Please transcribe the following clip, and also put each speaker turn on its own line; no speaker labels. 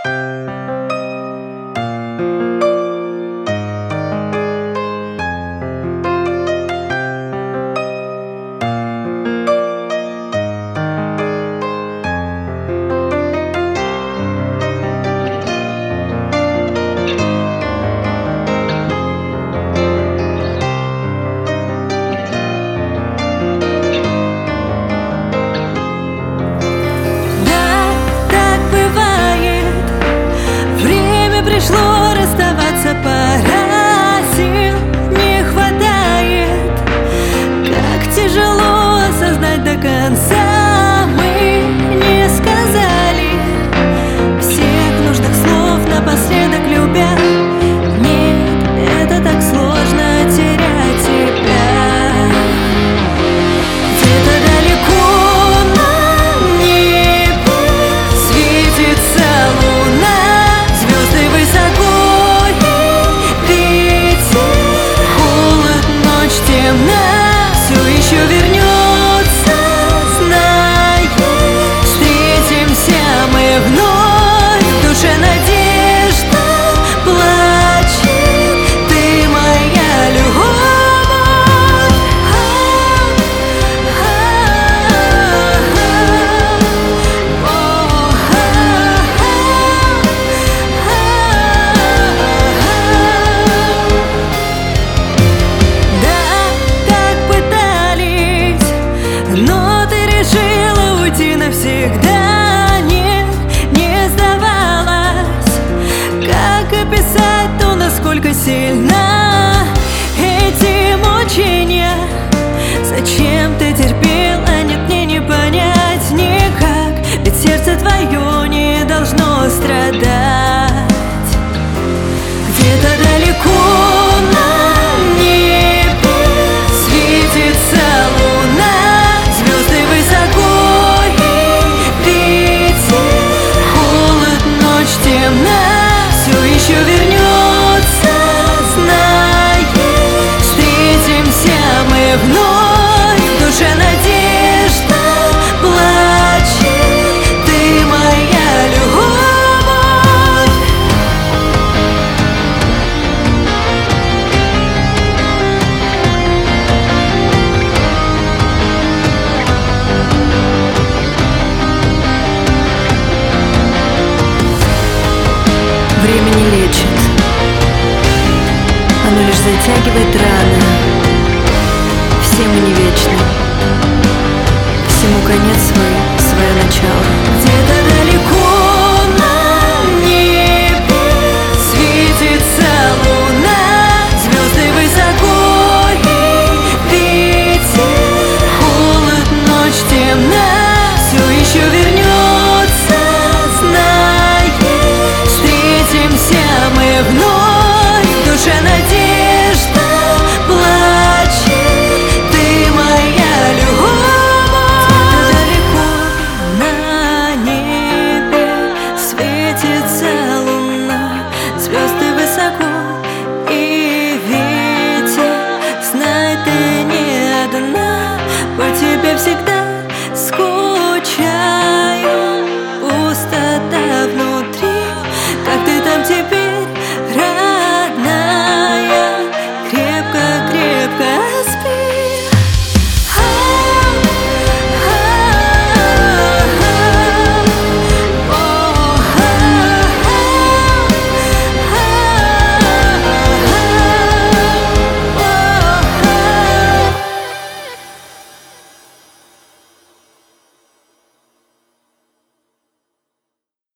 Пришло расставаться, пора, сил не хватает. Как тяжело осознать до конца, мы не сказали всех нужных слов напоследок любя. Нет, это так сложно терять тебя. Где-то далеко на небе светится луна, высоко и ветер, холод, ночь темна, все еще вернется, знаешь, встретимся мы вновь, в душе надежда плачет, ты моя любовь. Но ты решила уйти навсегда, нет, не сдавалась. Как описать то, насколько сильна эти мучения? Зачем ты терпел, а нет, мне не понять никак, ведь сердце твое не должно страдать. Где-то далеко на небе светится луна, высоко и ветер, холод, ночь темна, все еще вернется, знаешь, встретимся мы вновь, в душе надежда плачет, ты моя любовь. Время не лечит, оно лишь затягивает раны. Все мы не вечны, всему конец.